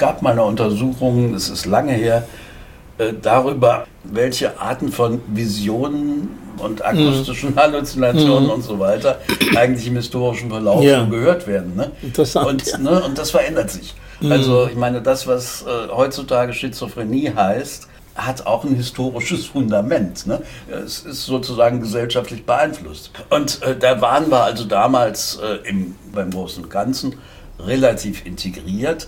gab mal eine Untersuchung, es ist lange her, darüber, welche Arten von Visionen und akustischen Halluzinationen und so weiter eigentlich im historischen Verlauf gehört werden. Ne? Interessant. Und das verändert sich. Also ich meine, das, was heutzutage Schizophrenie heißt, hat auch ein historisches Fundament. Ne? Es ist sozusagen gesellschaftlich beeinflusst. Und da waren wir also damals beim Großen und Ganzen relativ integriert.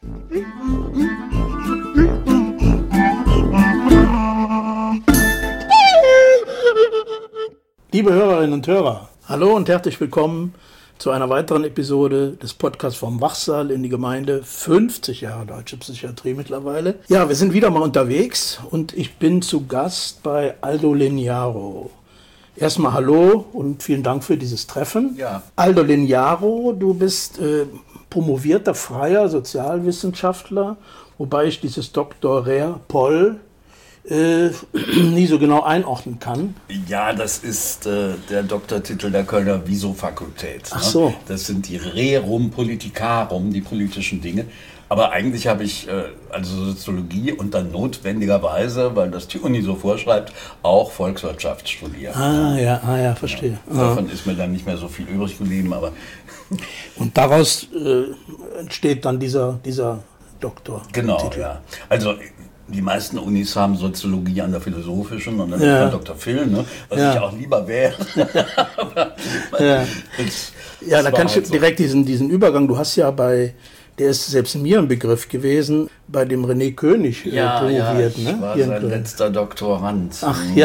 Liebe Hörerinnen und Hörer, hallo und herzlich willkommen zu einer weiteren Episode des Podcasts vom Wachsaal in die Gemeinde. 50 Jahre Deutsche Psychiatrie mittlerweile. Ja, wir sind wieder mal unterwegs und ich bin zu Gast bei Aldo Lignaro. Erstmal hallo und vielen Dank für dieses Treffen. Ja. Aldo Lignaro, du bist promovierter freier Sozialwissenschaftler, wobei ich dieses Dr. Rer Poll nie so genau einordnen kann. Ja, das ist der Doktortitel der Kölner Wieso-Fakultät. Ach so. Das sind die Rerum Politicarum, die politischen Dinge. Aber eigentlich habe ich also Soziologie und dann notwendigerweise, weil das die Uni so vorschreibt, auch Volkswirtschaft studiert. Ah ja, verstehe. Ja, davon ist mir dann nicht mehr so viel übrig geblieben, aber... Und daraus entsteht dann dieser Doktor. Genau, ja. Also die meisten Unis haben Soziologie an der Philosophischen und dann der Dr. Phil, ne? Was ich auch lieber wäre. Da kannst du direkt diesen Übergang, du hast ja der ist selbst mir ein Begriff gewesen, bei dem René König promoviert. Ich war sein letzter Doktorand. Ach ja.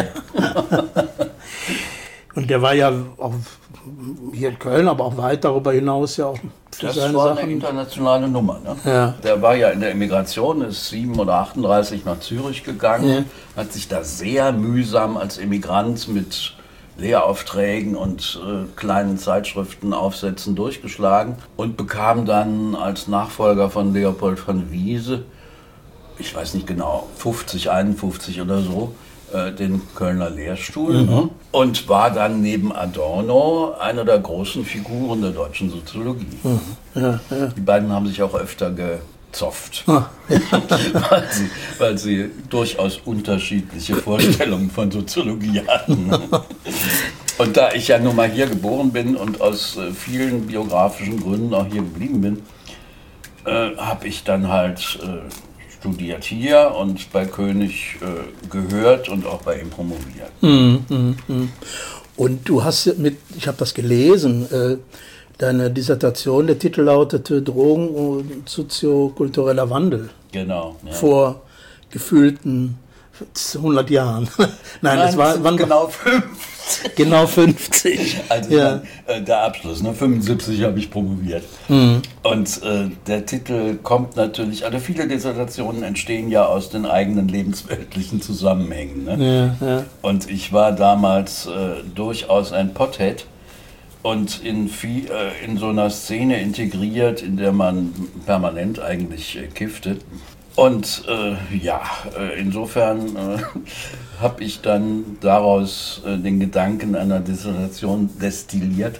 Und der war ja auch hier in Köln, aber auch weit darüber hinaus ja auch für das seine war Sachen. Eine internationale Nummer. Ne? Ja. Der war ja in der Emigration, ist 7 oder 38 nach Zürich gegangen, hat sich da sehr mühsam als Emigrant mit Lehraufträgen und kleinen Zeitschriftenaufsätzen durchgeschlagen und bekam dann als Nachfolger von Leopold von Wiese, ich weiß nicht genau, 50, 51 oder so, den Kölner Lehrstuhl und war dann neben Adorno einer der großen Figuren der deutschen Soziologie. Die beiden haben sich auch öfter gezofft, weil sie durchaus unterschiedliche Vorstellungen von Soziologie hatten. Und da ich ja nun mal hier geboren bin und aus vielen biografischen Gründen auch hier geblieben bin, habe ich dann halt studiert hier und bei König gehört und auch bei ihm promoviert. Und du hast ich habe das gelesen, deine Dissertation, der Titel lautete Drogen und soziokultureller Wandel. Genau. Ja. Vor gefühlten 100 Jahren. Nein, das waren genau 50. Genau 50. Also der Abschluss, 75 habe ich promoviert. Und der Titel kommt natürlich, also viele Dissertationen entstehen ja aus den eigenen lebensweltlichen Zusammenhängen. Ne? Und ich war damals durchaus ein Pothead und in so einer Szene integriert, in der man permanent eigentlich kiffte. Und insofern habe ich dann daraus den Gedanken einer Dissertation destilliert.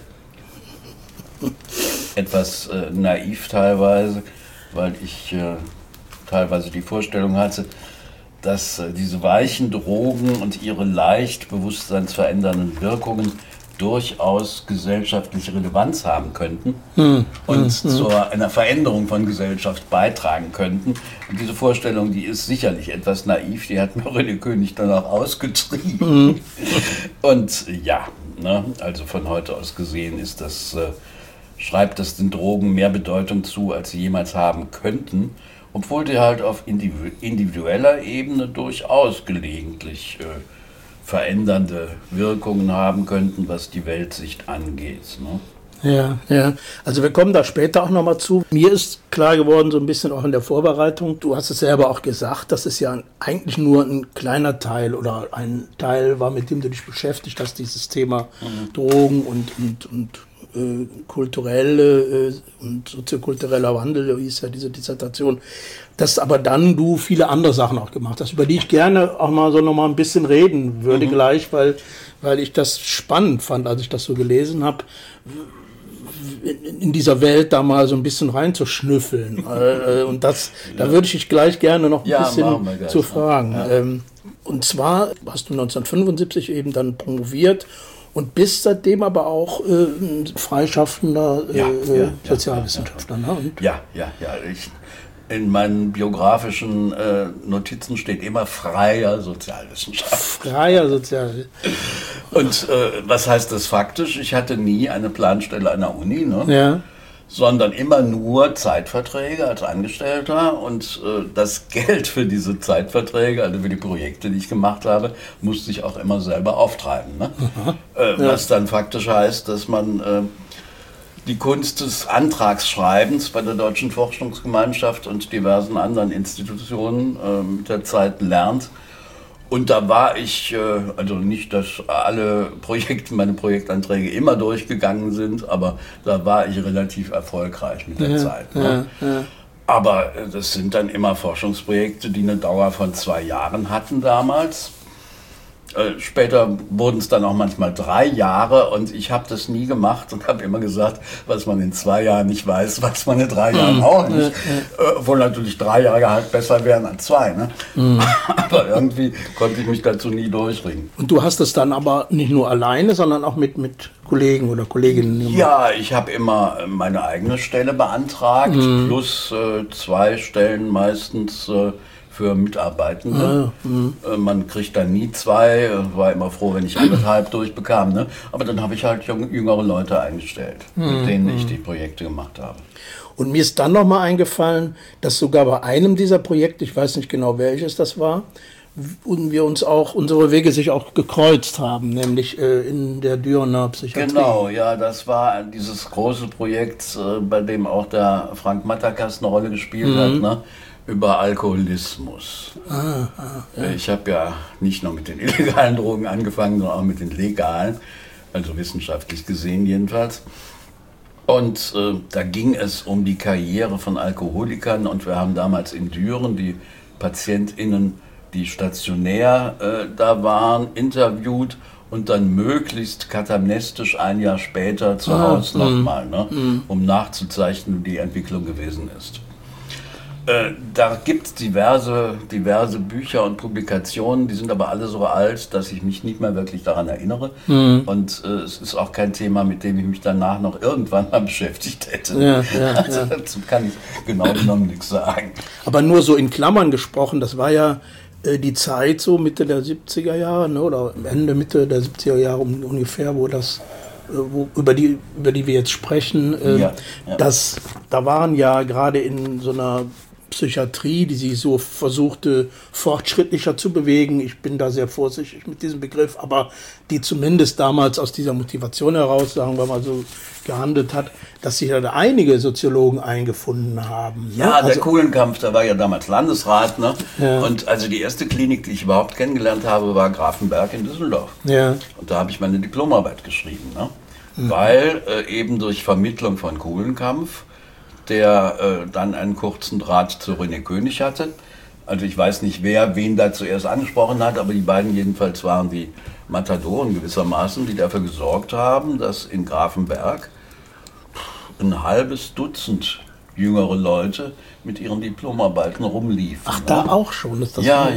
Etwas naiv teilweise, weil ich teilweise die Vorstellung hatte, dass diese weichen Drogen und ihre leicht bewusstseinsverändernden Wirkungen durchaus gesellschaftliche Relevanz haben könnten und zu einer Veränderung von Gesellschaft beitragen könnten. Und diese Vorstellung, die ist sicherlich etwas naiv, die hat mir René König dann auch ausgetrieben. Und also von heute aus gesehen schreibt das den Drogen mehr Bedeutung zu, als sie jemals haben könnten, obwohl die halt auf individueller Ebene durchaus gelegentlich verändernde Wirkungen haben könnten, was die Weltsicht angeht. Ne? Ja. Also wir kommen da später auch nochmal zu. Mir ist klar geworden, so ein bisschen auch in der Vorbereitung, du hast es selber auch gesagt, dass es ja eigentlich nur ein kleiner Teil oder ein Teil war, mit dem du dich beschäftigt hast, dieses Thema Drogen und kulturelle und soziokultureller Wandel, so hieß ja diese Dissertation, dass aber dann du viele andere Sachen auch gemacht hast, über die ich gerne auch mal so noch mal ein bisschen reden würde gleich, weil ich das spannend fand, als ich das so gelesen habe. in dieser Welt da mal so ein bisschen reinzuschnüffeln. Und da würde ich dich gleich gerne noch ein bisschen zu fragen. Ja. Und zwar hast du 1975 eben dann promoviert und bist seitdem aber auch freischaffender Sozialwissenschaftler. Ne? Und In meinen biografischen Notizen steht immer freier Sozialwissenschaftler. Freier Sozialwissenschaftler. Und was heißt das faktisch? Ich hatte nie eine Planstelle an der Uni, ne? Ja. Sondern immer nur Zeitverträge als Angestellter. Und das Geld für diese Zeitverträge, also für die Projekte, die ich gemacht habe, musste ich auch immer selber auftreiben. Ne? Was dann faktisch heißt, dass man die Kunst des Antragsschreibens bei der Deutschen Forschungsgemeinschaft und diversen anderen Institutionen mit der Zeit lernt. Und da war ich, also nicht, dass meine Projektanträge immer durchgegangen sind, aber da war ich relativ erfolgreich mit der Zeit. Ne? Ja. Aber das sind dann immer Forschungsprojekte, die eine Dauer von 2 Jahren hatten damals. Später wurden es dann auch manchmal 3 Jahre und ich habe das nie gemacht und habe immer gesagt, was man in 2 Jahren nicht weiß, weiß man in 3 Jahren auch nicht. Obwohl natürlich 3 Jahre halt besser wären als 2. Ne? Aber irgendwie konnte ich mich dazu nie durchringen. Und du hast es dann aber nicht nur alleine, sondern auch mit Kollegen oder Kolleginnen gemacht? Ja, ich habe immer meine eigene Stelle beantragt, plus 2 Stellen meistens für Mitarbeitende. Man kriegt dann nie 2, war immer froh, wenn ich 1,5 durchbekam. Ne? Aber dann habe ich halt jüngere Leute eingestellt, mit denen ich die Projekte gemacht habe. Und mir ist dann nochmal eingefallen, dass sogar bei einem dieser Projekte, ich weiß nicht genau welches das war, und wir uns auch, unsere Wege sich auch gekreuzt haben, nämlich in der Dürener Psychiatrie. Genau, ja, das war dieses große Projekt, bei dem auch der Frank Matterkas eine Rolle gespielt hat, ne? Über Alkoholismus. Ich habe ja nicht nur mit den illegalen Drogen angefangen, sondern auch mit den legalen, also wissenschaftlich gesehen jedenfalls. Und da ging es um die Karriere von Alkoholikern und wir haben damals in Düren die PatientInnen, die stationär da waren, interviewt und dann möglichst katamnestisch 1 Jahr später zu Hause nochmal, ne, um nachzuzeichnen, wie die Entwicklung gewesen ist. Da gibt es diverse Bücher und Publikationen, die sind aber alle so alt, dass ich mich nicht mehr wirklich daran erinnere. Und es ist auch kein Thema, mit dem ich mich danach noch irgendwann mal beschäftigt hätte. Dazu kann ich genau genommen nichts sagen. Aber nur so in Klammern gesprochen, das war ja die Zeit so Mitte der 70er Jahre, ne, oder Ende, Mitte der 70er Jahre ungefähr, wo das... über die wir jetzt sprechen, da waren ja gerade in so einer Psychiatrie, die sich so versuchte, fortschrittlicher zu bewegen. Ich bin da sehr vorsichtig mit diesem Begriff, aber die zumindest damals aus dieser Motivation heraus, sagen wir mal so, gehandelt hat, dass sich da einige Soziologen eingefunden haben. Ne? Ja, der Kuhlenkampf, der war ja damals Landesrat, ne? Ja. Und also die erste Klinik, die ich überhaupt kennengelernt habe, war Grafenberg in Düsseldorf. Ja. Und da habe ich meine Diplomarbeit geschrieben, ne? Weil eben durch Vermittlung von Kuhlenkampf, der dann einen kurzen Draht zu René König hatte. Also ich weiß nicht, wen da zuerst angesprochen hat, aber die beiden jedenfalls waren die Matadoren gewissermaßen, die dafür gesorgt haben, dass in Grafenberg ein halbes Dutzend jüngere Leute mit ihren Diplomarbeiten rumliefen. Ach, da auch schon? Das ja.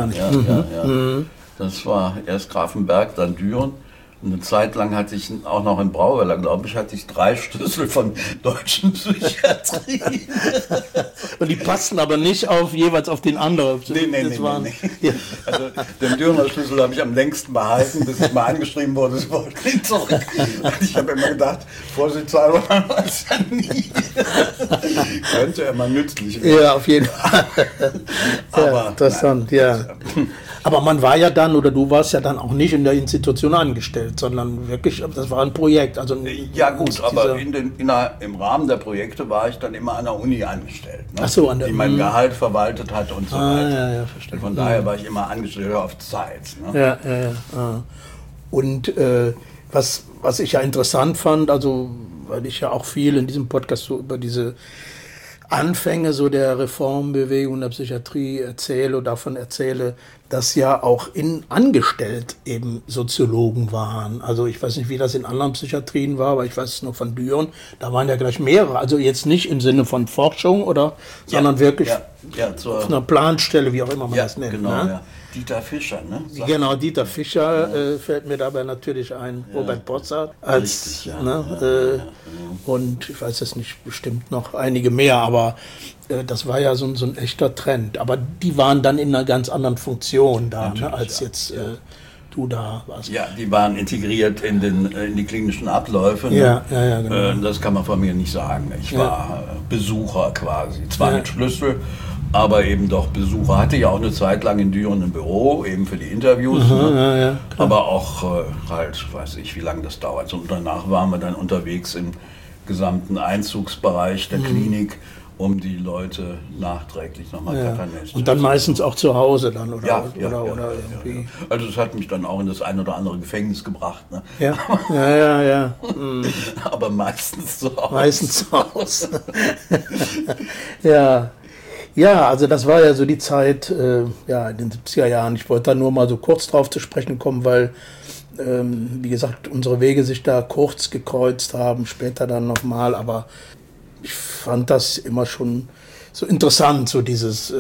Das war erst Grafenberg, dann Düren. Eine Zeit lang hatte ich auch noch in Brauweiler, glaube ich, hatte ich 3 Schlüssel von deutschen Psychiatrie. Und die passten aber nicht jeweils auf den anderen. Nee. Ja. Also den Dürener Schlüssel habe ich am längsten behalten, bis ich mal angeschrieben wurde, ich wollte nicht zurück. Und ich habe immer gedacht, vorsichtshalber, man weiß ja nie. Könnte er mal nützlich werden. Ja, auf jeden Fall. Aber, interessant, ja. Aber man war ja dann, oder du warst ja dann auch nicht in der Institution angestellt, sondern wirklich, das war ein Projekt. Also ja gut, aber im Rahmen der Projekte war ich dann immer an der Uni angestellt, ne? Ach so, die mein Gehalt verwaltet hat und so weiter. Ja, verstehe. Von daher war ich immer angestellt auf Zeit. Ne? Ja. Und was ich ja interessant fand, also weil ich ja auch viel in diesem Podcast so über diese Anfänge so der Reformbewegung der Psychiatrie erzähle und davon erzähle, dass ja auch angestellt eben Soziologen waren. Also ich weiß nicht, wie das in anderen Psychiatrien war, aber ich weiß es nur von Düren. Da waren ja gleich mehrere. Also jetzt nicht im Sinne von Forschung sondern wirklich auf einer Planstelle, wie auch immer man das nennt. Genau, ne? ja. Dieter Fischer, ne? Genau, Dieter Fischer fällt mir dabei natürlich ein. Robert Bossart als, Richtig, und ich weiß es nicht, bestimmt noch einige mehr, aber das war ja so ein echter Trend. Aber die waren dann in einer ganz anderen Funktion da, ne, als jetzt du da warst. Ja, die waren integriert in die klinischen Abläufe. Ne? Ja, genau. Das kann man von mir nicht sagen. Ich war Besucher quasi, zwar mit Schlüssel, aber eben doch Besucher. Hatte ja auch eine Zeit lang in Düren ein Büro, eben für die Interviews. Aber auch halt, weiß ich, wie lange das dauert. Und danach waren wir dann unterwegs im gesamten Einzugsbereich der Klinik, um die Leute nachträglich nochmal katernästisch. Und dann meistens auch zu Hause dann, oder irgendwie. Ja. Also es hat mich dann auch in das ein oder andere Gefängnis gebracht. Ne? Ja. Aber meistens zu Hause. Meistens zu Hause. Ja, also das war ja so die Zeit, in den 70er Jahren. Ich wollte da nur mal so kurz drauf zu sprechen kommen, weil, wie gesagt, unsere Wege sich da kurz gekreuzt haben, später dann nochmal, aber ich fand das immer schon so interessant, so dieses,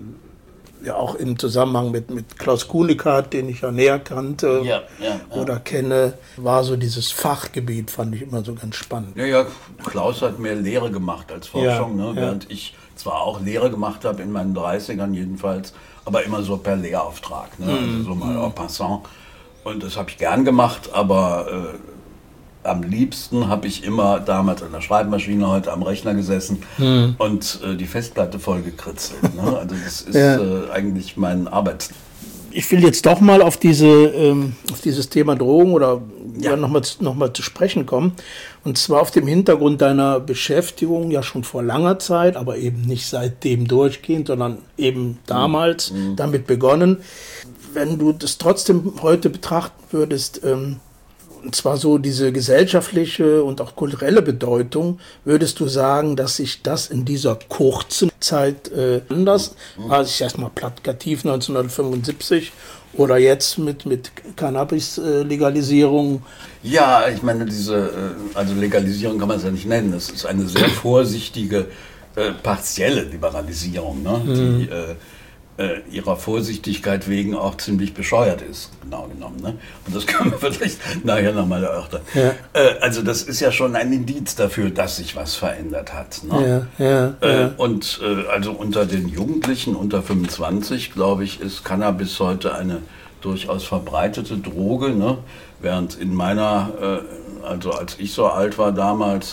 auch im Zusammenhang mit Klaus Kuhnekart, den ich ja näher kannte oder kenne, war so dieses Fachgebiet, fand ich immer so ganz spannend. Ja, Klaus hat mehr Lehre gemacht als Forschung, während ich zwar auch Lehre gemacht habe, in meinen 30ern jedenfalls, aber immer so per Lehrauftrag, ne? Also so mal en passant. Und das habe ich gern gemacht, aber am liebsten habe ich immer damals an der Schreibmaschine, heute am Rechner gesessen und die Festplatte voll gekritzelt. Ne? Also das ist eigentlich mein Arbeitsstil. Ich will jetzt doch mal auf dieses Thema Drogen oder nochmal zu sprechen kommen. Und zwar auf dem Hintergrund deiner Beschäftigung, ja schon vor langer Zeit, aber eben nicht seitdem durchgehend, sondern eben damals damit begonnen. Wenn du das trotzdem heute betrachten würdest, und zwar so diese gesellschaftliche und auch kulturelle Bedeutung, würdest du sagen, dass sich das in dieser kurzen Zeit anders, also ich erstmal plakativ 1975 oder jetzt mit Cannabis-Legalisierung? Ja, ich meine, also Legalisierung kann man es ja nicht nennen. Es ist eine sehr vorsichtige, partielle Liberalisierung, ne? Die ihrer Vorsichtigkeit wegen auch ziemlich bescheuert ist, genau genommen. Ne? Und das können wir vielleicht nachher nochmal erörtern. Also das ist ja schon ein Indiz dafür, dass sich was verändert hat. Ne? Und also unter den Jugendlichen unter 25, glaube ich, ist Cannabis heute eine durchaus verbreitete Droge. Ne? Während in meiner, also als ich so alt war damals,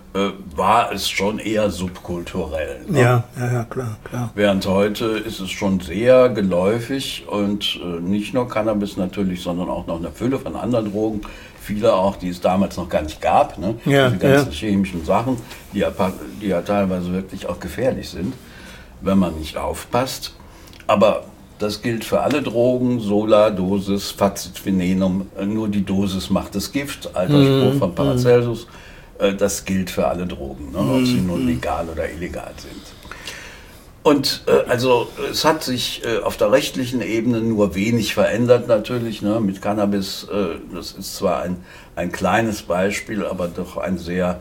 war es schon eher subkulturell. Ne? Ja, klar. Während heute ist es schon sehr geläufig und nicht nur Cannabis natürlich, sondern auch noch eine Fülle von anderen Drogen. Viele auch, die es damals noch gar nicht gab. Ne? Die ganzen chemischen Sachen, die ja teilweise wirklich auch gefährlich sind, wenn man nicht aufpasst. Aber das gilt für alle Drogen, Sola, Dosis, Facit venenum, nur die Dosis macht das Gift, alter Spruch von Paracelsus. Das gilt für alle Drogen, ne? Ob sie nun legal oder illegal sind. Und also es hat sich auf der rechtlichen Ebene nur wenig verändert natürlich. Ne? Mit Cannabis, das ist zwar ein kleines Beispiel, aber doch ein sehr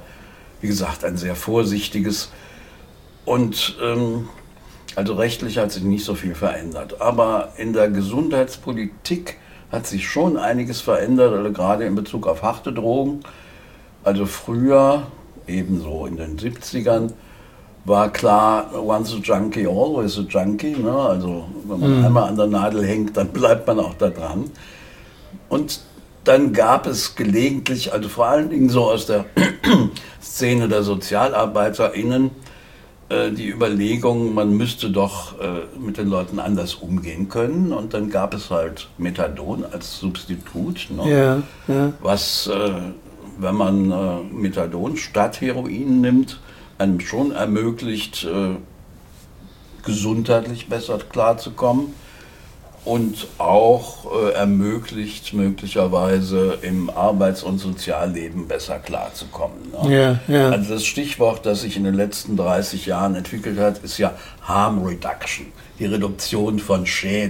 vorsichtiges. Und also rechtlich hat sich nicht so viel verändert. Aber in der Gesundheitspolitik hat sich schon einiges verändert, also gerade in Bezug auf harte Drogen. Also früher, ebenso in den 70ern, war klar, once a junkie, always a junkie. Ne? Also wenn man einmal an der Nadel hängt, dann bleibt man auch da dran. Und dann gab es gelegentlich, also vor allen Dingen so aus der Szene der SozialarbeiterInnen, die Überlegung, man müsste doch mit den Leuten anders umgehen können. Und dann gab es halt Methadon als Substitut, ne? Was, wenn man Methadon statt Heroin nimmt, einem schon ermöglicht, gesundheitlich besser klarzukommen und auch ermöglicht, möglicherweise im Arbeits- und Sozialleben besser klarzukommen. Ne? Also das Stichwort, das sich in den letzten 30 Jahren entwickelt hat, ist ja Harm Reduction, die Reduktion von Schäden.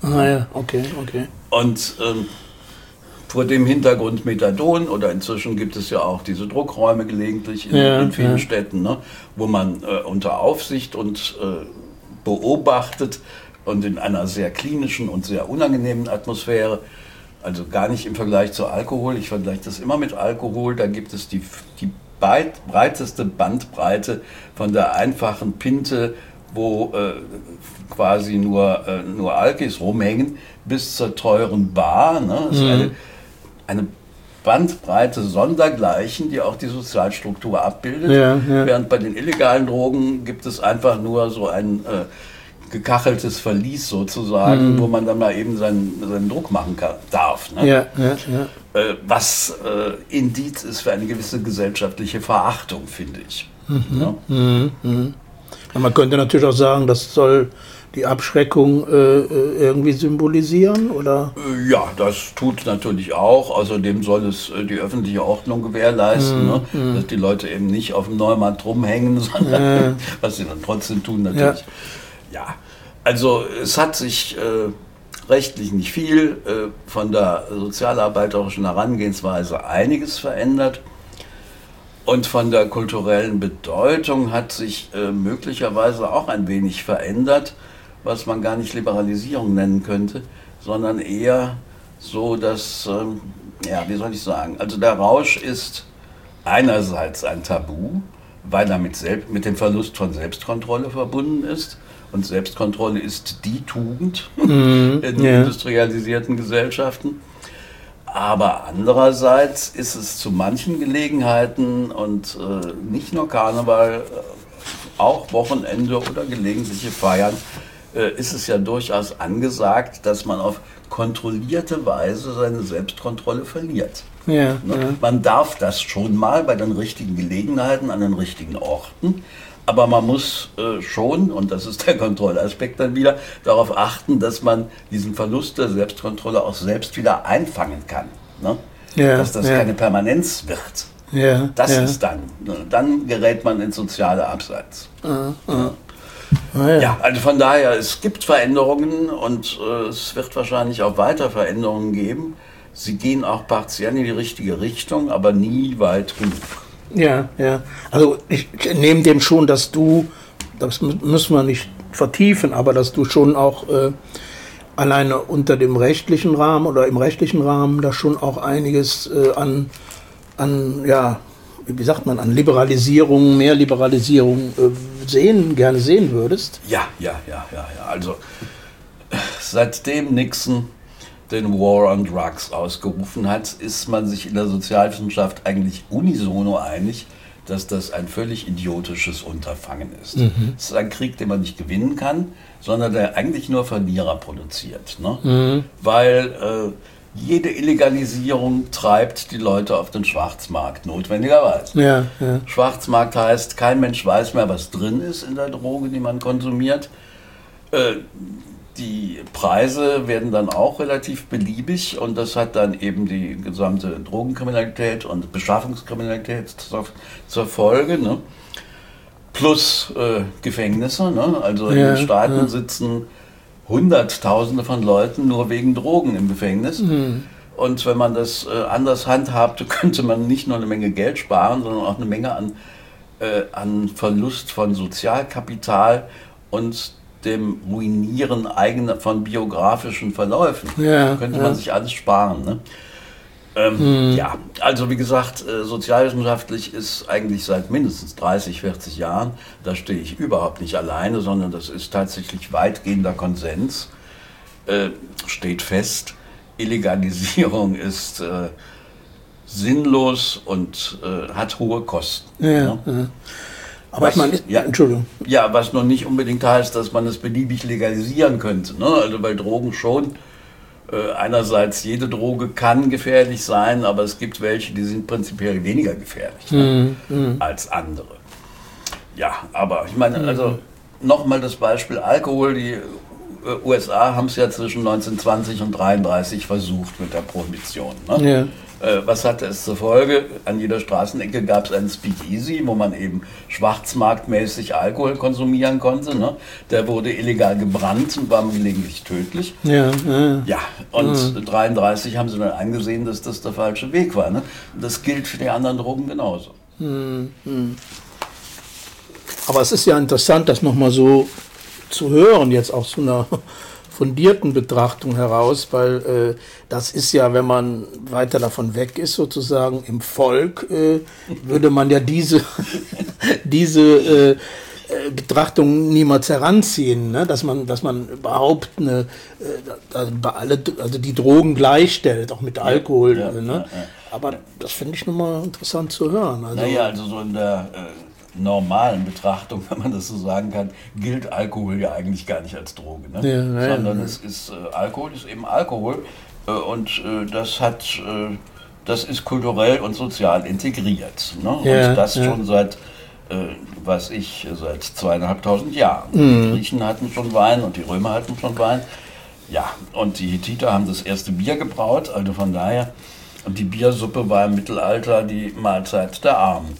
Ah ja, okay. Und vor dem Hintergrund Methadon, oder inzwischen gibt es ja auch diese Druckräume gelegentlich in vielen Städten, ne, wo man unter Aufsicht und beobachtet und in einer sehr klinischen und sehr unangenehmen Atmosphäre, also gar nicht im Vergleich zu Alkohol, ich vergleiche das immer mit Alkohol, da gibt es die breiteste Bandbreite von der einfachen Pinte, wo quasi nur Alkis rumhängen, bis zur teuren Bar. Ne? Das ist eine Bandbreite sondergleichen, die auch die Sozialstruktur abbildet. Während bei den illegalen Drogen gibt es einfach nur so ein gekacheltes Verlies sozusagen, wo man dann mal eben seinen Druck machen darf. Ne? Was Indiz ist für eine gewisse gesellschaftliche Verachtung, finde ich. Man könnte natürlich auch sagen, das soll die Abschreckung irgendwie symbolisieren, oder? Ja, das tut natürlich auch. Außerdem soll es die öffentliche Ordnung gewährleisten, ne? Dass die Leute eben nicht auf dem Neumarkt rumhängen, sondern was sie dann trotzdem tun natürlich. Ja, also es hat sich rechtlich nicht viel von der sozialarbeiterischen Herangehensweise einiges verändert. Und von der kulturellen Bedeutung hat sich möglicherweise auch ein wenig verändert, was man gar nicht Liberalisierung nennen könnte, sondern eher so, dass, wie soll ich sagen, also der Rausch ist einerseits ein Tabu, weil er mit dem Verlust von Selbstkontrolle verbunden ist. Und Selbstkontrolle ist die Tugend in industrialisierten Gesellschaften. Aber andererseits ist es zu manchen Gelegenheiten und nicht nur Karneval, auch Wochenende oder gelegentliche Feiern, ist es ja durchaus angesagt, dass man auf kontrollierte Weise seine Selbstkontrolle verliert. Man darf das schon mal bei den richtigen Gelegenheiten, an den richtigen Orten, aber man muss schon, und das ist der Kontrollaspekt dann wieder, darauf achten, dass man diesen Verlust der Selbstkontrolle auch selbst wieder einfangen kann. Ne? Dass das keine Permanenz wird. Das ist dann gerät man ins soziale Abseits. Also von daher, es gibt Veränderungen und es wird wahrscheinlich auch weiter Veränderungen geben. Sie gehen auch partiell in die richtige Richtung, aber nie weit genug. Also ich nehme dem schon, dass du, das müssen wir nicht vertiefen, aber dass du schon auch alleine unter dem rechtlichen Rahmen oder im rechtlichen Rahmen da schon auch einiges an Liberalisierung, mehr Liberalisierung gerne sehen würdest. Ja. Also seitdem Nixon den War on Drugs ausgerufen hat, ist man sich in der Sozialwissenschaft eigentlich unisono einig, dass das ein völlig idiotisches Unterfangen ist. Es ist ein Krieg, den man nicht gewinnen kann, sondern der eigentlich nur Verlierer produziert. Ne? Weil jede Illegalisierung treibt die Leute auf den Schwarzmarkt, notwendigerweise. Schwarzmarkt heißt, kein Mensch weiß mehr, was drin ist in der Droge, die man konsumiert. Die Preise werden dann auch relativ beliebig und das hat dann eben die gesamte Drogenkriminalität und Beschaffungskriminalität zur Folge. Ne? Plus Gefängnisse. Ne? Also in den Staaten sitzen Hunderttausende von Leuten nur wegen Drogen im Gefängnis. Und wenn man das anders handhabte, könnte man nicht nur eine Menge Geld sparen, sondern auch eine Menge an Verlust von Sozialkapital und dem Ruinieren von biografischen Verläufen. Könnte man sich alles sparen. Ne? Also wie gesagt, sozialwissenschaftlich ist eigentlich seit mindestens 30, 40 Jahren, da stehe ich überhaupt nicht alleine, sondern das ist tatsächlich weitgehender Konsens, steht fest, Illegalisierung ist sinnlos und hat hohe Kosten. Aber Entschuldigung. Ja, was noch nicht unbedingt heißt, dass man es beliebig legalisieren könnte. Ne? Also bei Drogen schon. Einerseits, jede Droge kann gefährlich sein, aber es gibt welche, die sind prinzipiell weniger gefährlich als andere. Ja, aber ich meine, also nochmal das Beispiel Alkohol. Die USA haben es ja zwischen 1920 und 1933 versucht mit der Prohibition. Ne? Ja. Was hatte es zur Folge? An jeder Straßenecke gab es einen Speakeasy, wo man eben schwarzmarktmäßig Alkohol konsumieren konnte. Ne? Der wurde illegal gebrannt und war gelegentlich tödlich. Ja, und 1933 haben sie dann eingesehen, dass das der falsche Weg war. Ne? Das gilt für die anderen Drogen genauso. Aber es ist ja interessant, das nochmal so zu hören, jetzt aus so einer fundierten Betrachtung heraus, weil das ist ja, wenn man weiter davon weg ist, sozusagen im Volk, würde man ja diese Betrachtung niemals heranziehen, ne? dass man überhaupt also die Drogen gleichstellt, auch mit Alkohol. Ne? Aber das finde ich nochmal interessant zu hören. Also, also so in der normalen Betrachtung, wenn man das so sagen kann, gilt Alkohol ja eigentlich gar nicht als Droge, ne? Sondern es ist Alkohol ist eben Alkohol und das ist kulturell und sozial integriert, ne? Und das schon seit seit 2500 Jahren. Die Griechen hatten schon Wein und die Römer hatten schon Wein. Ja, und die Hethiter haben das erste Bier gebraut, also von daher, und die Biersuppe war im Mittelalter die Mahlzeit der Armen.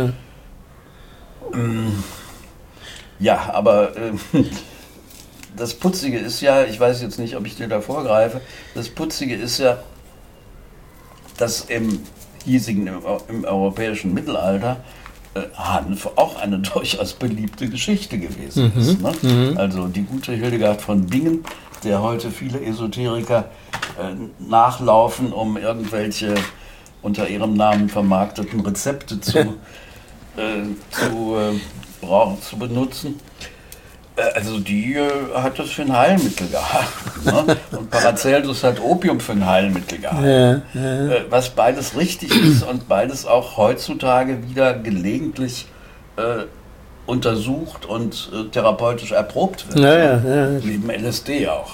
Ja, aber das Putzige ist ja, ich weiß jetzt nicht, ob ich dir da vorgreife, das Putzige ist ja, dass im europäischen Mittelalter Hanf auch eine durchaus beliebte Geschichte gewesen ist. Ne? Also die gute Hildegard von Bingen, der heute viele Esoteriker nachlaufen, um irgendwelche unter ihrem Namen vermarkteten Rezepte zu benutzen. Also die hat das für ein Heilmittel gehalten. Ne? Und Paracelsus hat Opium für ein Heilmittel gehalten. Was beides richtig ist und beides auch heutzutage wieder gelegentlich untersucht und therapeutisch erprobt wird. Neben LSD auch.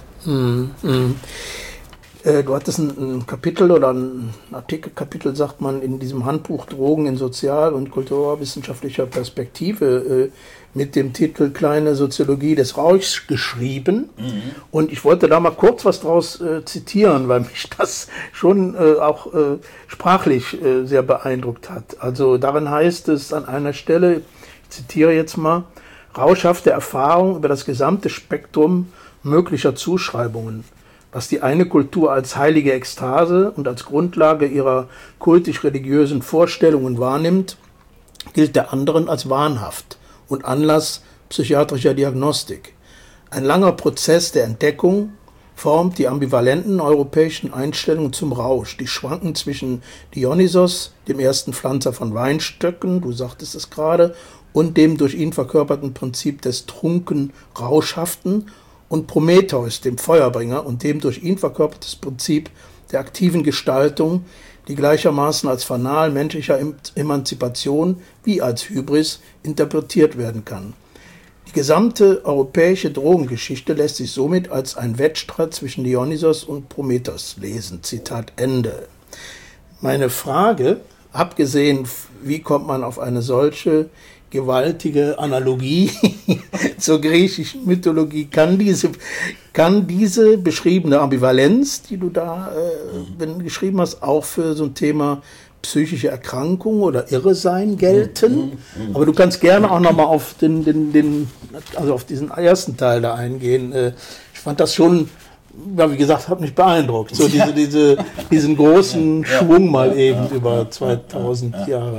Du hattest ein Kapitel oder ein Artikelkapitel, sagt man, in diesem Handbuch Drogen in sozial- und kulturwissenschaftlicher Perspektive mit dem Titel Kleine Soziologie des Rauchs geschrieben. Und ich wollte da mal kurz was draus zitieren, weil mich das schon auch sprachlich sehr beeindruckt hat. Also darin heißt es an einer Stelle, ich zitiere jetzt mal, rauschhafte Erfahrung über das gesamte Spektrum möglicher Zuschreibungen, was die eine Kultur als heilige Ekstase und als Grundlage ihrer kultisch-religiösen Vorstellungen wahrnimmt, gilt der anderen als wahnhaft und Anlass psychiatrischer Diagnostik. Ein langer Prozess der Entdeckung formt die ambivalenten europäischen Einstellungen zum Rausch, die schwanken zwischen Dionysos, dem ersten Pflanzer von Weinstöcken, du sagtest es gerade, und dem durch ihn verkörperten Prinzip des trunken-rauschhaften, und Prometheus, dem Feuerbringer, und dem durch ihn verkörpertes Prinzip der aktiven Gestaltung, die gleichermaßen als Fanal menschlicher Emanzipation wie als Hybris interpretiert werden kann. Die gesamte europäische Drogengeschichte lässt sich somit als ein Wettstreit zwischen Dionysos und Prometheus lesen. Zitat Ende. Meine Frage, abgesehen, wie kommt man auf eine solche gewaltige Analogie zur griechischen Mythologie, kann diese beschriebene Ambivalenz, die du da geschrieben hast, auch für so ein Thema psychische Erkrankung oder Irresein gelten? Aber du kannst gerne auch nochmal auf auf diesen ersten Teil da eingehen. Ich fand das schon, ja, wie gesagt, hat mich beeindruckt. So diesen großen Schwung mal eben über 2000 Jahre.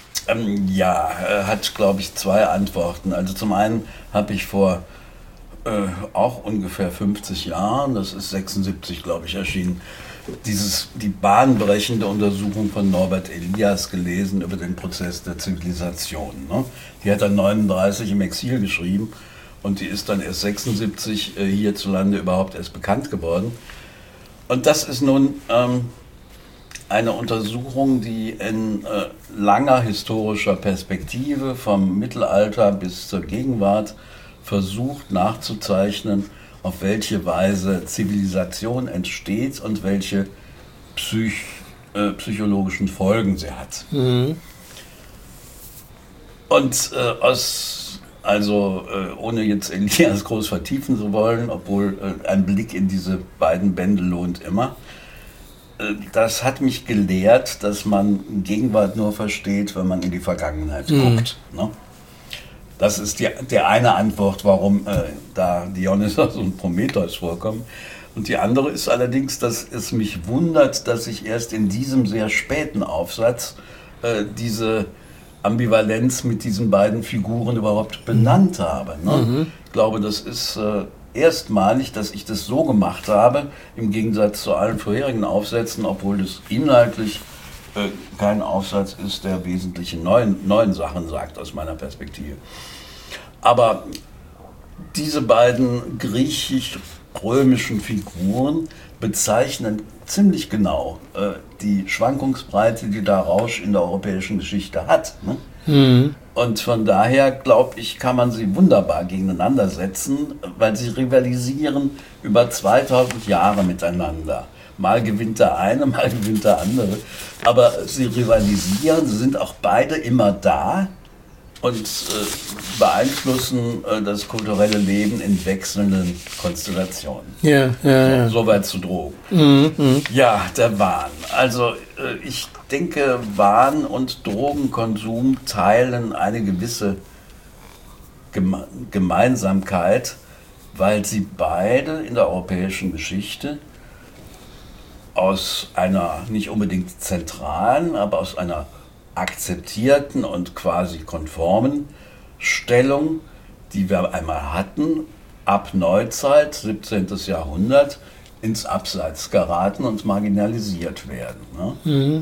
Hat, glaube ich, zwei Antworten. Also zum einen habe ich vor auch ungefähr 50 Jahren, das ist 76, glaube ich, erschienen, die bahnbrechende Untersuchung von Norbert Elias gelesen über den Prozess der Zivilisation. Ne? Die hat er 1939 im Exil geschrieben und die ist dann erst 76 hierzulande überhaupt erst bekannt geworden. Und das ist nun eine Untersuchung, die in langer historischer Perspektive vom Mittelalter bis zur Gegenwart versucht nachzuzeichnen, auf welche Weise Zivilisation entsteht und welche psychologischen Folgen sie hat. Und aus Also ohne jetzt Elias groß vertiefen zu wollen, obwohl ein Blick in diese beiden Bände lohnt immer. Das hat mich gelehrt, dass man Gegenwart nur versteht, wenn man in die Vergangenheit guckt. Ne? Das ist der eine Antwort, warum da Dionysos und Prometheus vorkommen. Und die andere ist allerdings, dass es mich wundert, dass ich erst in diesem sehr späten Aufsatz diese Ambivalenz mit diesen beiden Figuren überhaupt benannt habe. Ne? Ich glaube, das ist erstmalig, dass ich das so gemacht habe, im Gegensatz zu allen vorherigen Aufsätzen, obwohl das inhaltlich kein Aufsatz ist, der wesentliche neuen Sachen sagt, aus meiner Perspektive. Aber diese beiden griechisch-römischen Figuren bezeichnen ziemlich genau die Schwankungsbreite, die der Rausch in der europäischen Geschichte hat. Ne? Und von daher, glaube ich, kann man sie wunderbar gegeneinander setzen, weil sie rivalisieren über 2000 Jahre miteinander. Mal gewinnt der eine, mal gewinnt der andere. Aber sie rivalisieren, sie sind auch beide immer da und beeinflussen das kulturelle Leben in wechselnden Konstellationen. Ja. Soweit zu Drogen. Ja, der Wahn. Also ich denke, Wahn und Drogenkonsum teilen eine gewisse Gemeinsamkeit, weil sie beide in der europäischen Geschichte aus einer nicht unbedingt zentralen, aber aus einer akzeptierten und quasi konformen Stellung, die wir einmal hatten, ab Neuzeit, 17. Jahrhundert, ins Abseits geraten und marginalisiert werden. Ne?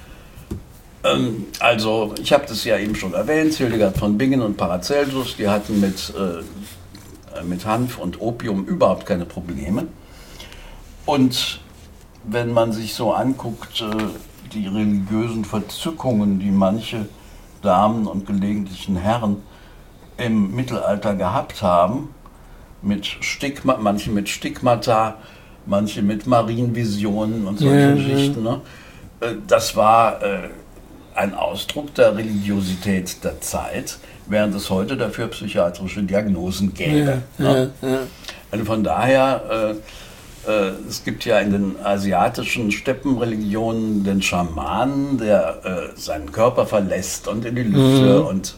Also, ich habe das ja eben schon erwähnt, Hildegard von Bingen und Paracelsus, die hatten mit Hanf und Opium überhaupt keine Probleme. Und wenn man sich so anguckt, die religiösen Verzückungen, die manche Damen und gelegentlichen Herren im Mittelalter gehabt haben, manche mit Stigmata, manche mit Marienvisionen und solche Geschichten, ne? Das war ein Ausdruck der Religiosität der Zeit, während es heute dafür psychiatrische Diagnosen gäbe. Ne? Also von daher, es gibt ja in den asiatischen Steppenreligionen den Schamanen, der seinen Körper verlässt und in die Lüfte und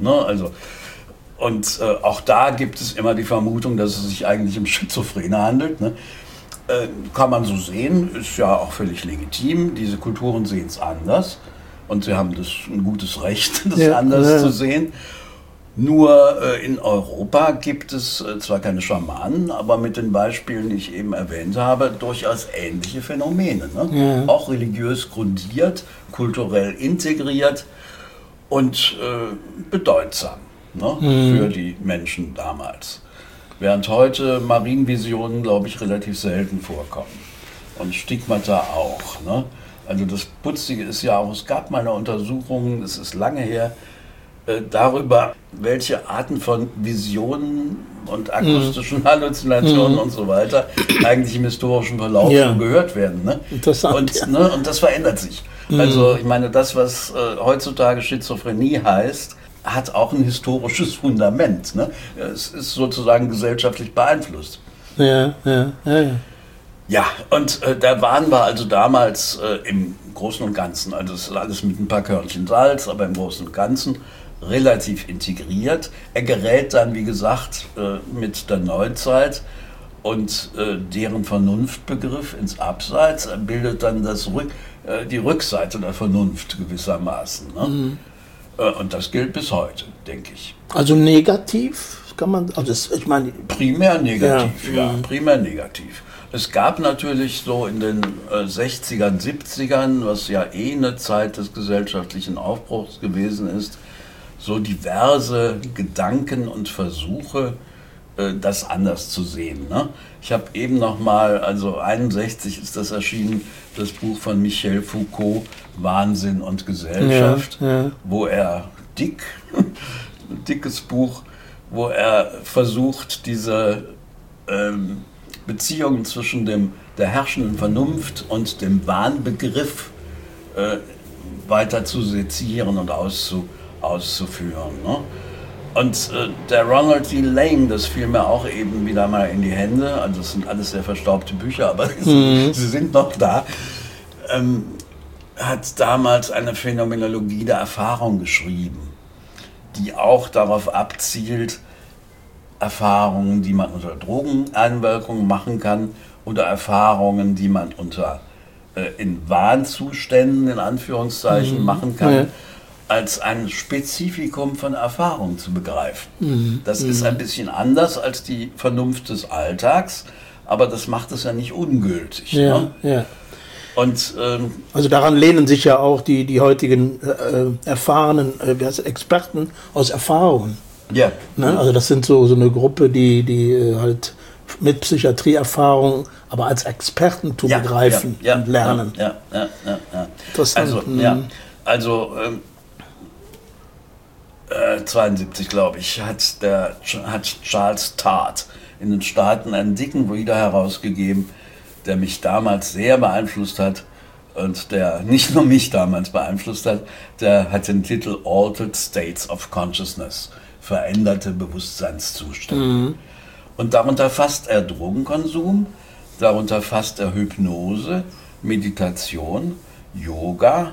auch da gibt es immer die Vermutung, dass es sich eigentlich um Schizophrene handelt. Ne? Kann man so sehen, ist ja auch völlig legitim. Diese Kulturen sehen es anders und sie haben ein gutes Recht, das anders zu sehen. Nur in Europa gibt es zwar keine Schamanen, aber mit den Beispielen, die ich eben erwähnt habe, durchaus ähnliche Phänomene. Ne? Auch religiös grundiert, kulturell integriert und bedeutsam, ne? Für die Menschen damals. Während heute Marienvisionen, glaube ich, relativ selten vorkommen. Und Stigmata auch. Ne? Also das Putzige ist ja auch, es gab mal eine Untersuchung, das ist lange her, darüber, welche Arten von Visionen und akustischen Halluzinationen und so weiter eigentlich im historischen Verlauf gehört werden. Ne? Interessant. Und das verändert sich. Also ich meine, das, was heutzutage Schizophrenie heißt, hat auch ein historisches Fundament. Ne? Es ist sozusagen gesellschaftlich beeinflusst. Ja, und der Wahn war also damals im Großen und Ganzen, also es ist alles mit ein paar Körnchen Salz, aber im Großen und Ganzen relativ integriert. Er gerät dann, wie gesagt, mit der Neuzeit und deren Vernunftbegriff ins Abseits. Er bildet dann die Rückseite der Vernunft gewissermaßen. Ne? Und das gilt bis heute, denke ich. Also negativ kann man, ich meine... Primär negativ, primär negativ. Es gab natürlich so in den 60ern, 70ern, was ja eine Zeit des gesellschaftlichen Aufbruchs gewesen ist, so diverse Gedanken und Versuche, das anders zu sehen. Ne? Ich habe eben nochmal, also 61 ist das erschienen, das Buch von Michel Foucault, Wahnsinn und Gesellschaft, wo er ein dickes Buch, wo er versucht, diese Beziehungen zwischen der herrschenden Vernunft und dem Wahnbegriff weiter zu sezieren und auszuführen. Ne? Und der Ronald D. Lane, das fiel mir auch eben wieder mal in die Hände, also das sind alles sehr verstaubte Bücher, aber sie sind noch da, hat damals eine Phänomenologie der Erfahrung geschrieben, die auch darauf abzielt, Erfahrungen, die man unter Drogeneinwirkung machen kann, oder Erfahrungen, die man unter in Wahnzuständen, in Anführungszeichen, machen kann, als ein Spezifikum von Erfahrung zu begreifen. Das ist ein bisschen anders als die Vernunft des Alltags, aber das macht es ja nicht ungültig. Ja, ne? ja. Und, also daran lehnen sich ja auch die heutigen erfahrenen Experten aus Erfahrungen. ja. Ne? Also das sind so eine Gruppe, die halt mit Psychiatrieerfahrung, aber als Expertentum begreifen und lernen. Ja. Interessant. Also 72, glaube ich, hat Charles Tart in den Staaten einen dicken Reader herausgegeben, der mich damals sehr beeinflusst hat und der nicht nur mich damals beeinflusst hat, der hat den Titel Altered States of Consciousness, veränderte Bewusstseinszustände. Und darunter fasst er Drogenkonsum, darunter fasst er Hypnose, Meditation, Yoga,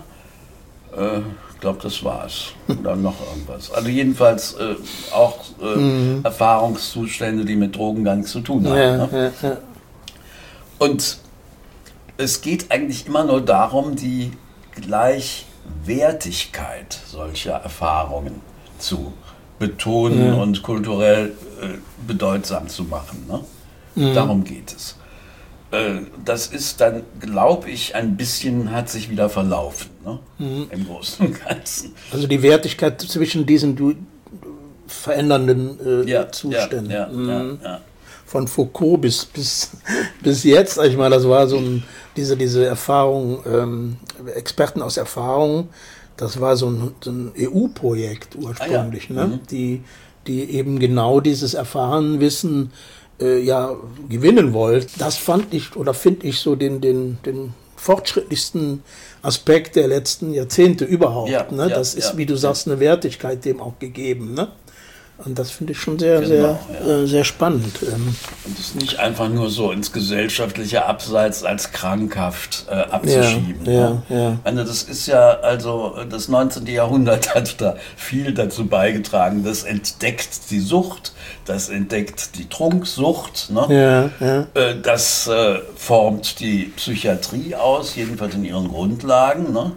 ich glaube, das war's. Oder noch irgendwas. Also jedenfalls auch Erfahrungszustände, die mit Drogen gar nichts zu tun haben. Ne? Ja. Und es geht eigentlich immer nur darum, die Gleichwertigkeit solcher Erfahrungen zu betonen und kulturell bedeutsam zu machen. Ne? Darum geht es. Das ist dann, glaube ich, ein bisschen, hat sich wieder verlaufen, ne? Im Großen und Ganzen. Also die Wertigkeit zwischen diesen verändernden Zuständen. Ja. Von Foucault bis jetzt, ich meine, das war so diese Erfahrung, Experten aus Erfahrung, das war so ein EU-Projekt ursprünglich, ne? Die eben genau dieses Erfahrenwissen gewinnen wollt. Das finde ich so den fortschrittlichsten Aspekt der letzten Jahrzehnte überhaupt. Das ist, wie du sagst, eine Wertigkeit dem auch gegeben. Ne? Und das finde ich schon sehr spannend. Und es nicht einfach nur so ins gesellschaftliche Abseits als krankhaft abzuschieben. Also das ist ja, also das 19. Jahrhundert hat da viel dazu beigetragen. Das entdeckt die Sucht, das entdeckt die Trunksucht. Ne? Das formt die Psychiatrie aus, jedenfalls in ihren Grundlagen. Ne?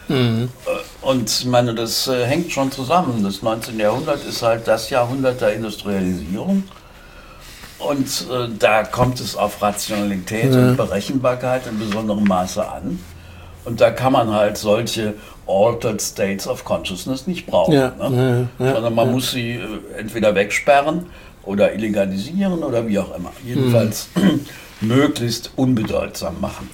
Und ich meine, das hängt schon zusammen. Das 19. Jahrhundert ist halt das Jahrhundert der Industrialisierung. Und da kommt es auf Rationalität und Berechenbarkeit in besonderem Maße an. Und da kann man halt solche Altered States of Consciousness nicht brauchen. Sondern man muss sie entweder wegsperren oder illegalisieren oder wie auch immer. Jedenfalls möglichst unbedeutsam machen.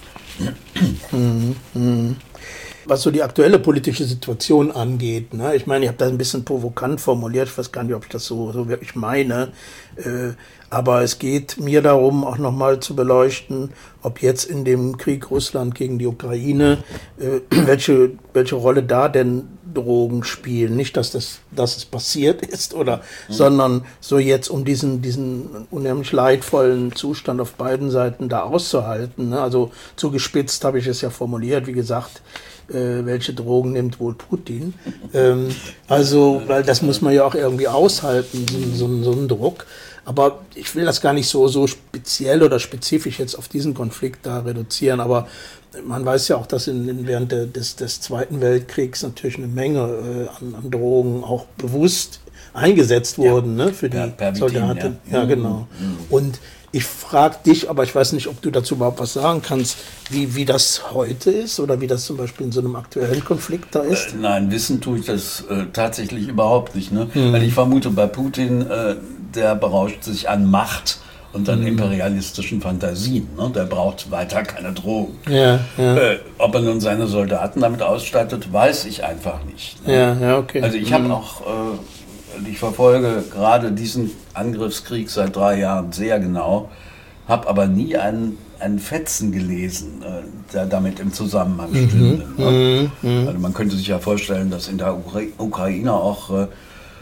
Was so die aktuelle politische Situation angeht, ne? Ich meine, ich habe das ein bisschen provokant formuliert, ich weiß gar nicht, ob ich das so wirklich meine, aber es geht mir darum, auch nochmal zu beleuchten, ob jetzt in dem Krieg Russland gegen die Ukraine, welche Rolle da denn Drogen spielen. Nicht, dass es passiert ist, sondern so jetzt, um diesen unheimlich leidvollen Zustand auf beiden Seiten da auszuhalten. Ne? Also zugespitzt habe ich es ja formuliert, wie gesagt, welche Drogen nimmt wohl Putin. Weil das muss man ja auch irgendwie aushalten, so einen Druck. Aber ich will das gar nicht so speziell oder spezifisch jetzt auf diesen Konflikt da reduzieren. Aber man weiß ja auch, dass während des Zweiten Weltkriegs natürlich eine Menge an Drogen auch bewusst eingesetzt wurden, ne, für die Soldaten. Ja, genau. Und ich frage dich, aber ich weiß nicht, ob du dazu überhaupt was sagen kannst, wie das heute ist oder wie das zum Beispiel in so einem aktuellen Konflikt da ist. Nein, wissen tue ich das tatsächlich überhaupt nicht. Ne? Weil ich vermute, bei Putin, der berauscht sich an Macht und an imperialistischen Fantasien. Ne? Der braucht weiter keine Drogen. Ob er nun seine Soldaten damit ausstattet, weiß ich einfach nicht. Ne? Okay. Also ich habe auch... Ich verfolge gerade diesen Angriffskrieg seit 3 Jahren sehr genau, habe aber nie einen Fetzen gelesen, der damit im Zusammenhang stünde. Ne? Also man könnte sich ja vorstellen, dass in der Ukraine auch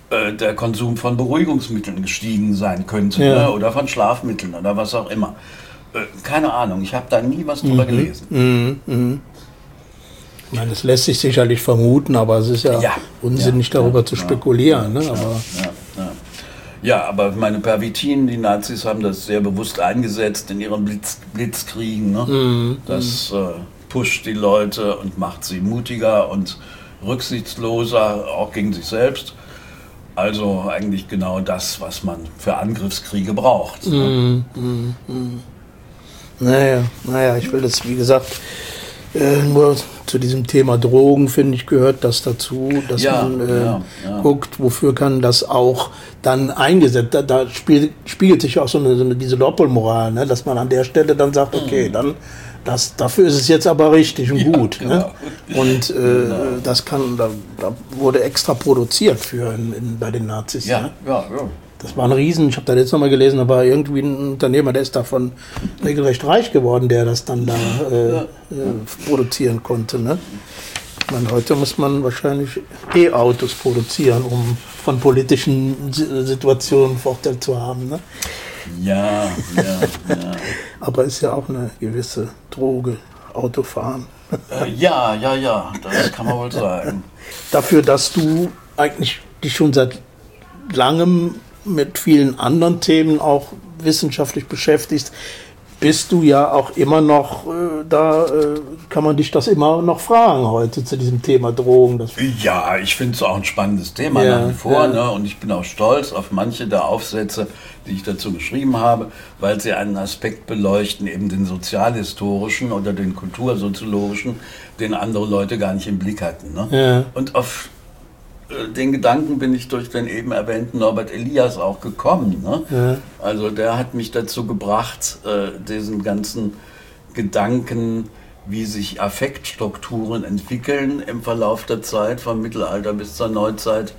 der Konsum von Beruhigungsmitteln gestiegen sein könnte, Ja. ne? Oder von Schlafmitteln oder was auch immer. Keine Ahnung, ich habe da nie was drüber gelesen. Ich meine, das lässt sich sicherlich vermuten, aber es ist ja, Ja. unsinnig Ja. darüber Ja. zu spekulieren. Ne? Aber Ja, aber meine Pervitin, die Nazis haben das sehr bewusst eingesetzt in ihren Blitzkriegen. Ne? Das pusht die Leute und macht sie mutiger und rücksichtsloser, auch gegen sich selbst. Also eigentlich genau das, was man für Angriffskriege braucht. Ne? Naja, ich will das, wie gesagt, nur zu diesem Thema Drogen, finde ich, gehört das dazu, dass man guckt, wofür kann das auch dann eingesetzt. Da spiegelt sich auch so diese Doppelmoral, ne? Dass man an der Stelle dann sagt, okay, dann dafür ist es jetzt aber richtig und gut. Genau. Ne? Und das da wurde extra produziert bei den Nazis. Ja, Ne? ja. Das war ein Riesen, ich habe da jetzt nochmal gelesen, da war irgendwie ein Unternehmer, der ist davon regelrecht reich geworden, der das dann da produzieren konnte. Ne? Ich meine, heute muss man wahrscheinlich E-Autos produzieren, um von politischen Situationen Vorteil zu haben. Ne? Ja. Aber ist ja auch eine gewisse Droge, Autofahren. Ja, das kann man wohl sagen. Dafür, dass du eigentlich dich schon seit langem mit vielen anderen Themen auch wissenschaftlich beschäftigst, bist du ja auch immer noch, kann man dich das immer noch fragen heute zu diesem Thema Drogen. Ja, ich finde es auch ein spannendes Thema nach wie vor. Ne? Und ich bin auch stolz auf manche der Aufsätze, die ich dazu geschrieben habe, weil sie einen Aspekt beleuchten, eben den sozialhistorischen oder den kultursoziologischen, den andere Leute gar nicht im Blick hatten. Ne? Ja. Und auf den Gedanken bin ich durch den eben erwähnten Norbert Elias auch gekommen. Ne? Ja. Also der hat mich dazu gebracht, diesen ganzen Gedanken, wie sich Affektstrukturen entwickeln im Verlauf der Zeit, vom Mittelalter bis zur Neuzeit,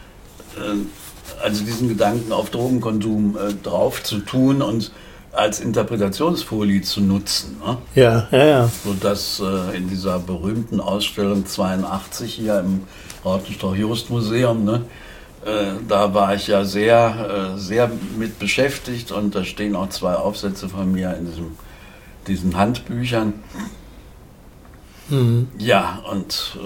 also diesen Gedanken auf Drogenkonsum drauf zu tun und als Interpretationsfolie zu nutzen. Ne? Ja. Sodass in dieser berühmten Ausstellung 82 hier im Rautenstrauch-Jost-Museum, ne, da war ich ja sehr mit beschäftigt und da stehen auch 2 Aufsätze von mir in diesen Handbüchern. Ja, und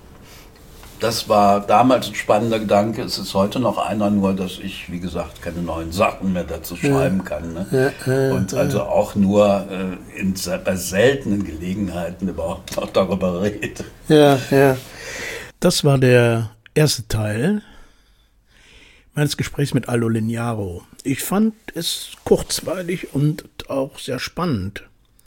das war damals ein spannender Gedanke. Es ist heute noch einer, nur dass ich, wie gesagt, keine neuen Sachen mehr dazu schreiben kann. Ne? Und also auch nur bei seltenen Gelegenheiten überhaupt noch darüber rede. Ja. Das war der erste Teil meines Gesprächs mit Aldo Lignaro. Ich fand es kurzweilig und auch sehr spannend.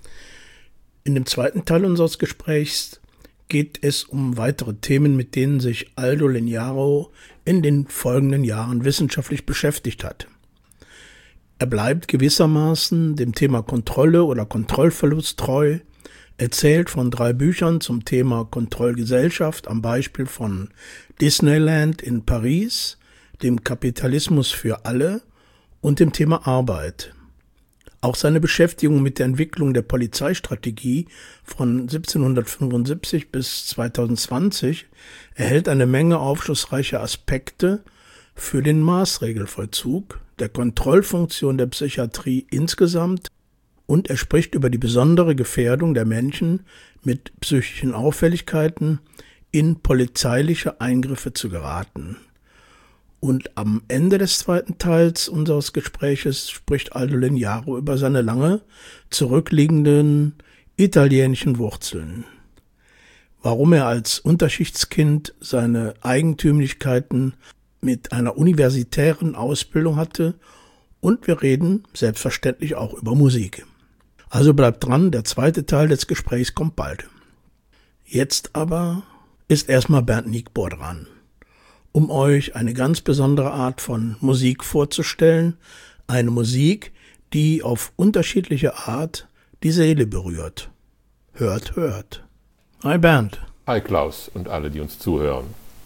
In dem zweiten Teil unseres Gesprächs geht es um weitere Themen, mit denen sich Aldo Lignaro in den folgenden Jahren wissenschaftlich beschäftigt hat. Er bleibt gewissermaßen dem Thema Kontrolle oder Kontrollverlust treu, erzählt von 3 Büchern zum Thema Kontrollgesellschaft am Beispiel von Disneyland in Paris, dem Kapitalismus für alle und dem Thema Arbeit. Auch seine Beschäftigung mit der Entwicklung der Polizeistrategie von 1775 bis 2020 erhält eine Menge aufschlussreicher Aspekte für den Maßregelvollzug, der Kontrollfunktion der Psychiatrie insgesamt, und er spricht über die besondere Gefährdung der Menschen mit psychischen Auffälligkeiten, in polizeiliche Eingriffe zu geraten. Und am Ende des zweiten Teils unseres Gespräches spricht Aldo Lignaro über seine lange zurückliegenden italienischen Wurzeln. Warum er als Unterschichtskind seine Eigentümlichkeiten mit einer universitären Ausbildung hatte, und wir reden selbstverständlich auch über Musik. Also bleibt dran, der zweite Teil des Gesprächs kommt bald. Jetzt aber ist erstmal Bernd Nigbauer dran, um euch eine ganz besondere Art von Musik vorzustellen, eine Musik, die auf unterschiedliche Art die Seele berührt. Hört, hört. Hi Bernd. Hi Klaus und alle, die uns zuhören.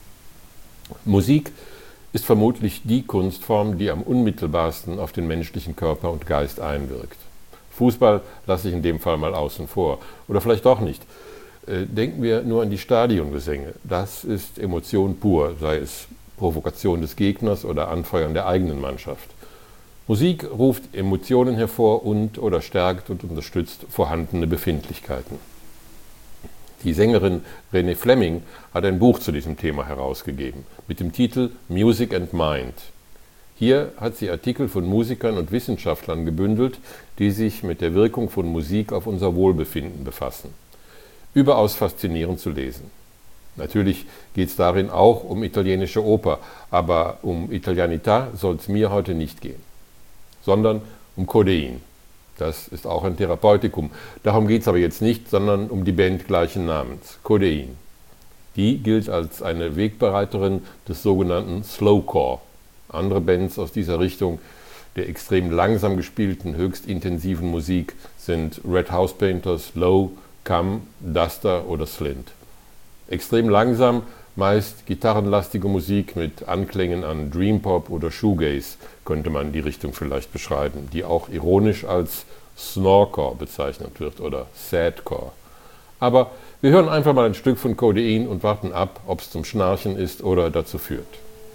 Musik ist vermutlich die Kunstform, die am unmittelbarsten auf den menschlichen Körper und Geist einwirkt. Fußball lasse ich in dem Fall mal außen vor. Oder vielleicht doch nicht. Denken wir nur an die Stadiongesänge. Das ist Emotion pur, sei es Provokation des Gegners oder Anfeuern der eigenen Mannschaft. Musik ruft Emotionen hervor oder stärkt und unterstützt vorhandene Befindlichkeiten. Die Sängerin Renée Fleming hat ein Buch zu diesem Thema herausgegeben, mit dem Titel Music and Mind. Hier hat sie Artikel von Musikern und Wissenschaftlern gebündelt, die sich mit der Wirkung von Musik auf unser Wohlbefinden befassen. Überaus faszinierend zu lesen. Natürlich geht es darin auch um italienische Oper, aber um Italianità soll es mir heute nicht gehen, sondern um Codein. Das ist auch ein Therapeutikum. Darum geht es aber jetzt nicht, sondern um die Band gleichen Namens, Codein. Die gilt als eine Wegbereiterin des sogenannten Slowcore. Andere Bands aus dieser Richtung der extrem langsam gespielten, höchst intensiven Musik sind Red House Painters, Low, Cam, Duster oder Slint. Extrem langsam, meist gitarrenlastige Musik mit Anklängen an Dreampop oder Shoegaze könnte man die Richtung vielleicht beschreiben, die auch ironisch als Snorecore bezeichnet wird oder Sadcore. Aber wir hören einfach mal ein Stück von Codein und warten ab, ob es zum Schnarchen ist oder dazu führt.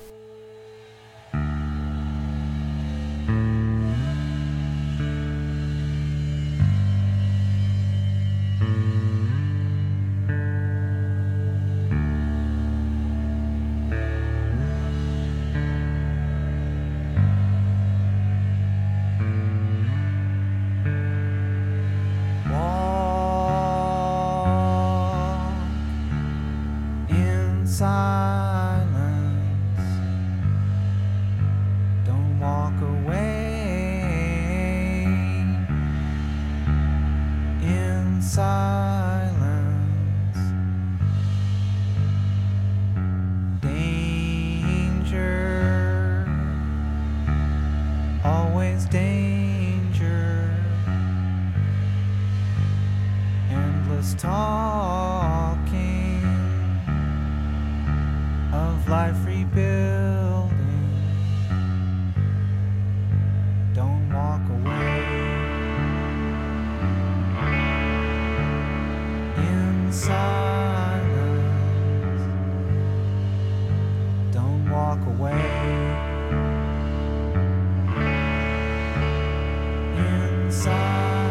Talking of life rebuilding. Don't walk away. In silence. Don't walk away. In silence.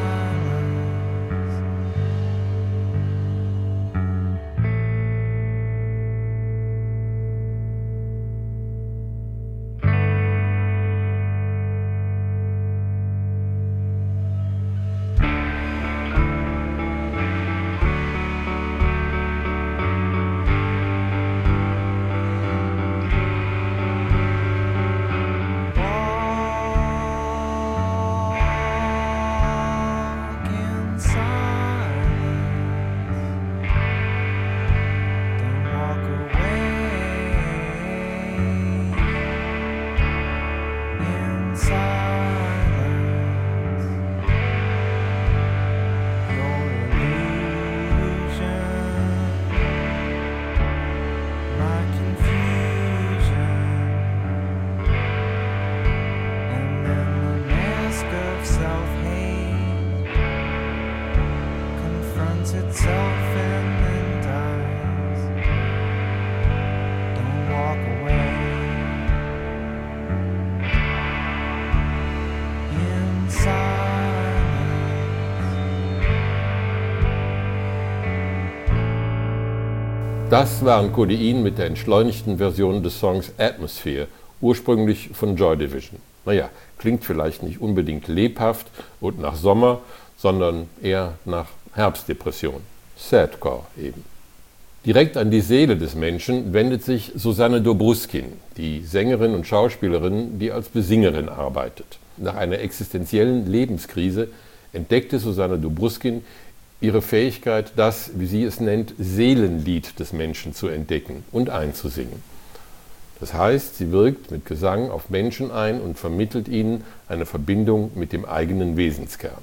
Das waren Codein mit der entschleunigten Version des Songs Atmosphere, ursprünglich von Joy Division. Naja, klingt vielleicht nicht unbedingt lebhaft und nach Sommer, sondern eher nach Herbstdepression. Sadcore eben. Direkt an die Seele des Menschen wendet sich Susanne Dobruskin, die Sängerin und Schauspielerin, die als Besingerin arbeitet. Nach einer existenziellen Lebenskrise entdeckte Susanne Dobruskin ihre Fähigkeit, das, wie sie es nennt, Seelenlied des Menschen zu entdecken und einzusingen. Das heißt, sie wirkt mit Gesang auf Menschen ein und vermittelt ihnen eine Verbindung mit dem eigenen Wesenskern.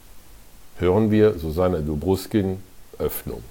Hören wir Susanne Dobruskin, Öffnung.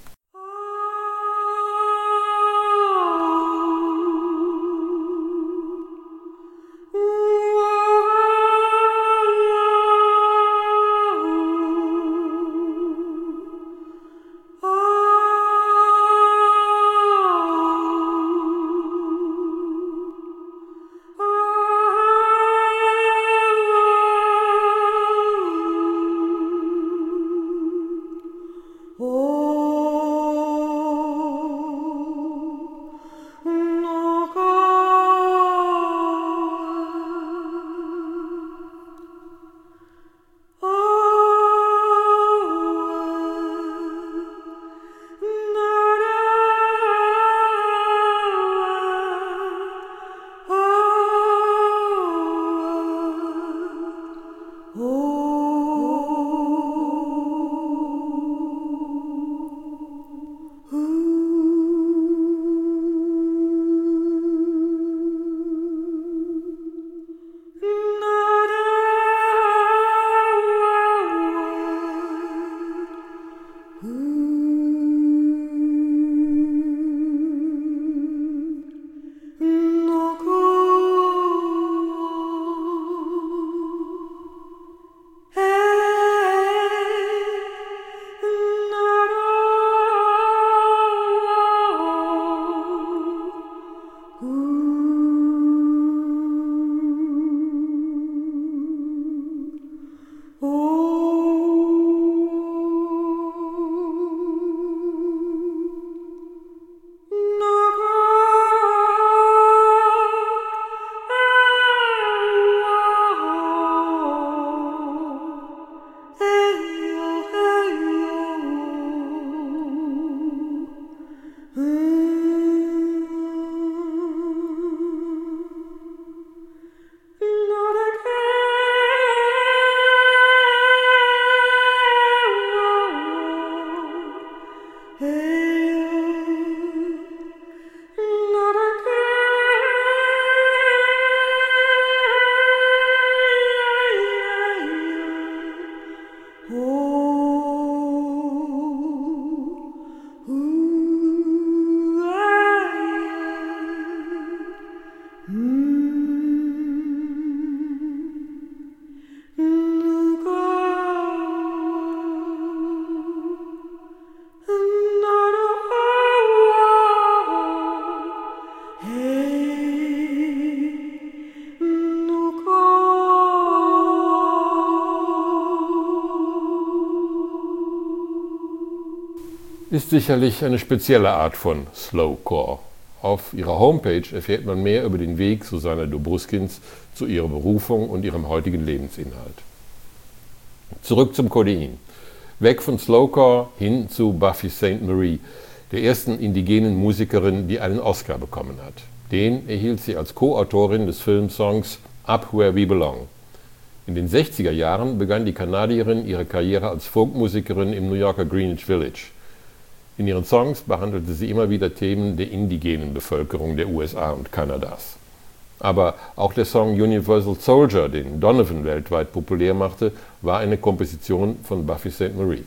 Ist sicherlich eine spezielle Art von Slowcore. Auf ihrer Homepage erfährt man mehr über den Weg Susanna Dobruskins zu ihrer Berufung und ihrem heutigen Lebensinhalt. Zurück zum Codein. Weg von Slowcore hin zu Buffy Sainte-Marie, der ersten indigenen Musikerin, die einen Oscar bekommen hat. Den erhielt sie als Co-Autorin des Filmsongs Up Where We Belong. In den 60er Jahren begann die Kanadierin ihre Karriere als Folkmusikerin im New Yorker Greenwich Village. In ihren Songs behandelte sie immer wieder Themen der indigenen Bevölkerung der USA und Kanadas. Aber auch der Song Universal Soldier, den Donovan weltweit populär machte, war eine Komposition von Buffy Sainte-Marie.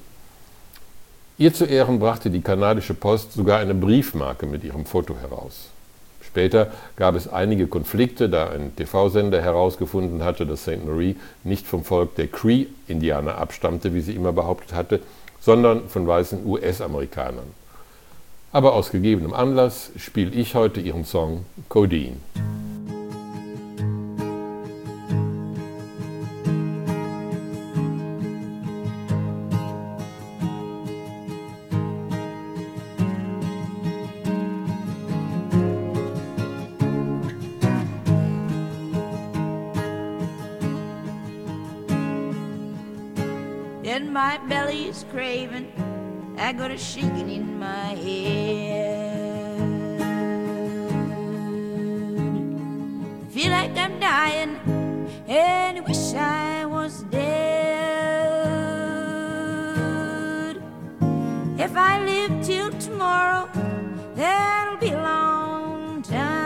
Ihr zu Ehren brachte die kanadische Post sogar eine Briefmarke mit ihrem Foto heraus. Später gab es einige Konflikte, da ein TV-Sender herausgefunden hatte, dass Sainte-Marie nicht vom Volk der Cree-Indianer abstammte, wie sie immer behauptet hatte, sondern von weißen US-Amerikanern. Aber aus gegebenem Anlass spiele ich heute ihren Song Codein. And my belly's craving, I got a shaking in my head. Feel like I'm dying, and I wish I was dead. If I live till tomorrow, that'll be a long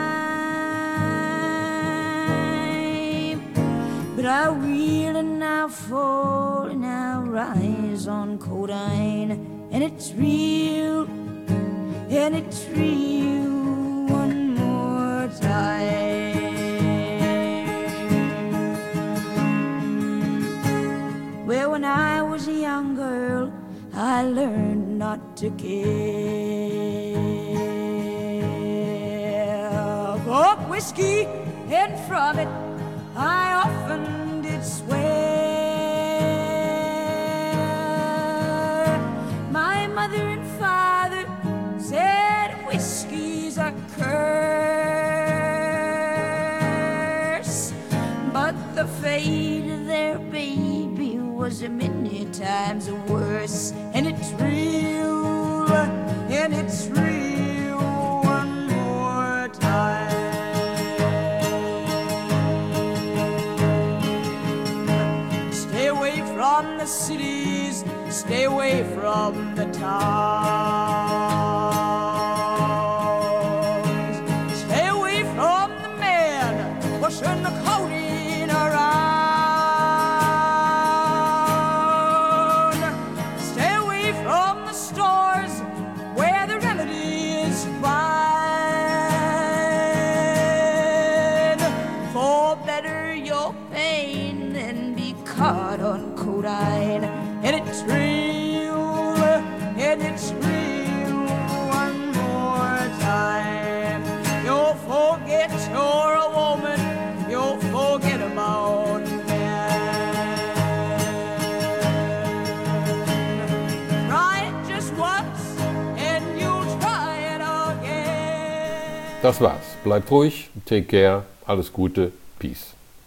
time. But I really now fall and I rise on codeine, and it's real one more time. Well, when I was a young girl, I learned not to care for whiskey, and from it I often did swear. My mother and father said whiskey's a curse, but the fate of their baby was a many times worse. And it's real one more time. Stay away from the cities, stay away from the towns, stay away from the men pushing the codeine around, stay away from the stores where the remedy is fine. For better your pain than be caught on codeine. And it's real one more time. You'll forget you're a woman, you'll forget about men. Das war's. Bleibt ruhig, take care, alles Gute, peace.